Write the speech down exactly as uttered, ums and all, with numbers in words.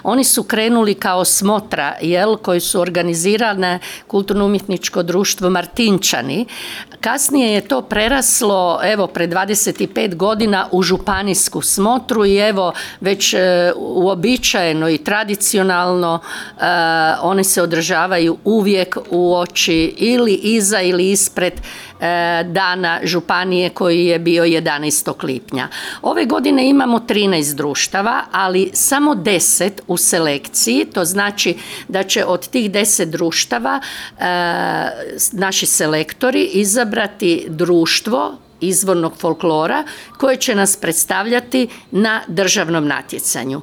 Oni su krenuli kao smotra, jel, koji su organizirane kulturno-umjetničko društvo Martinčani. Kasnije je to preraslo, evo, pred dvadeset pet godina u županijsku smotru i evo, već e, uobičajeno i tradicionalno e, one se održavaju uvijek uoči ili iza ili ispred e, dana županije koji je bio jedanaestog lipnja. Ove godine imamo trinaest društava, ali samo deset u selekciji, to znači da će od tih deset društava e, naši selektori izabrati društvo izvornog folklora koje će nas predstavljati na državnom natjecanju.